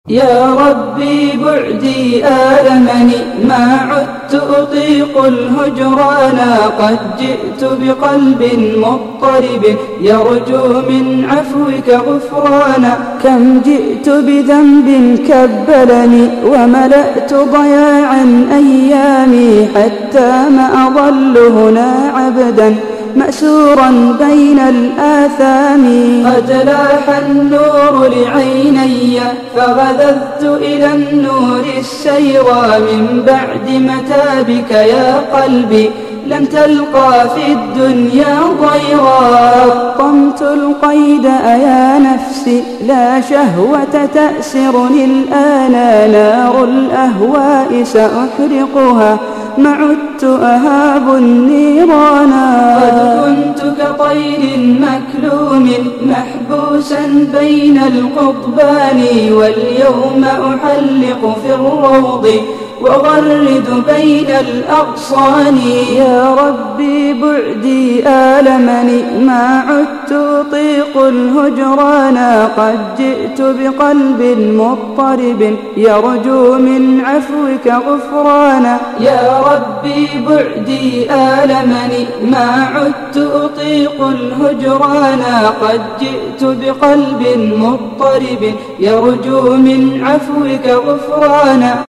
يا ربي بعدي آلمني ما عدت أطيق الهجران، قد جئت بقلب مضطرب يرجو من عفوك غفرانا. كم جئت بذنب كبلني وملأت ضياعا أيامي، حتى ما أظل هنا عبدا مأسورا بين الآثام. قد لاح النور لعيني فغذذت إلى النور السيرا، من بعد متابك يا قلبي لن تلقى في الدنيا ضيرا. حطمت القيد أيا نفسي لا شهوة تأسرني الآن، نار الأهواء سأحرقها ما عدت أهاب النيران. قد كنت كطير مكلوم محبوسا بين القضبان، واليوم أحلق في الروض وأغرد بين الأغصان. يا ربي بعدي آلمني ما عدت أطيق الهجران، قد جئت بقلب مضطرب يرجو من عفوك غفرانا. يا ربي بعدي آلمني ما عدت أطيق الهجران، قد جئت بقلب مضطرب يرجو من عفوك غفرانا.